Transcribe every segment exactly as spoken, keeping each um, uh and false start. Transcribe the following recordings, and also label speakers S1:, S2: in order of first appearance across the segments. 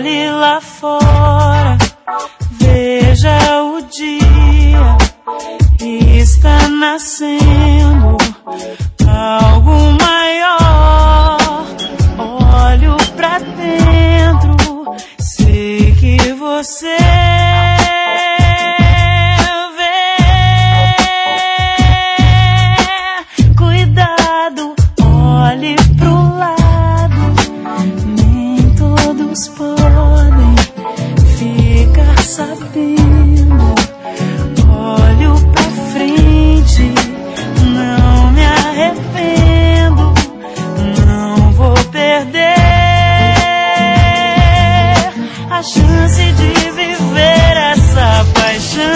S1: Olhe lá fora, veja o dia, está nascendo algo maior. Olho pra dentro, sei que você vê. Cuidado, olhe pro lado, nem todos podem ficar sabendo. Olho pra frente, não me arrependo, não vou perder a chance de viver essa paixão.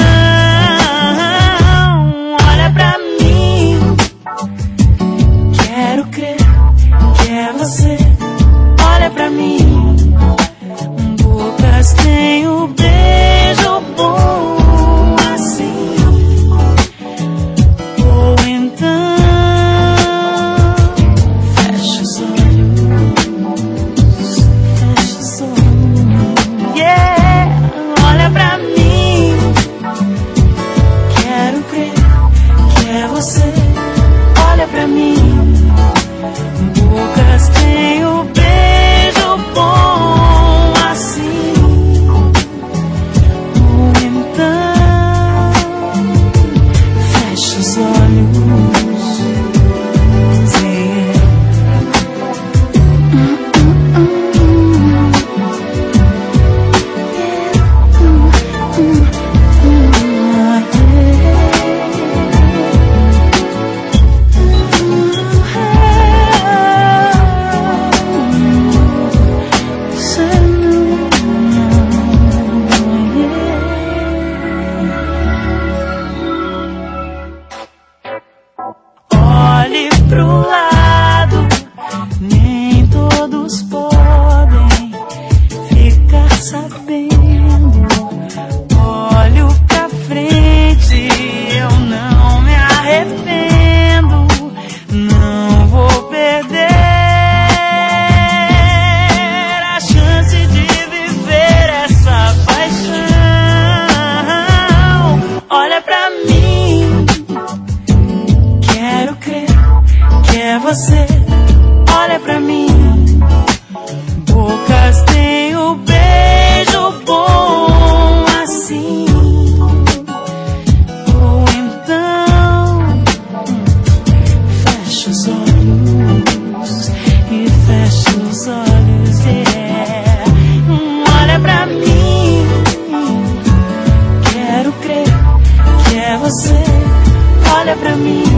S1: Olha pra mim, quero crer que é você. Olha pra mim, bocas têm o beijo bom assim. Ou então fecha os olhos, fecha os olhos, yeah. Olha pra mim, quero crer que é você. Olha pra mim, bocas têm o beijo bom assim. Ou então fecha os olhos, yeah. Hum, hum, hum. Yeah. Hum, hum, hum. Ah, olhe pro lado, nem todos podem ficar sabendo. Olho pra frente, eu não me arrependo, não vou perder a chance de viver essa paixão. Olha pra mim, quero crer que é você. Olha pra mim, bocas têm o beijo bom assim. Ou então fecha os olhos e fecha os olhos, yeah. Olha pra mim, quero crer que é você. Olha pra mim,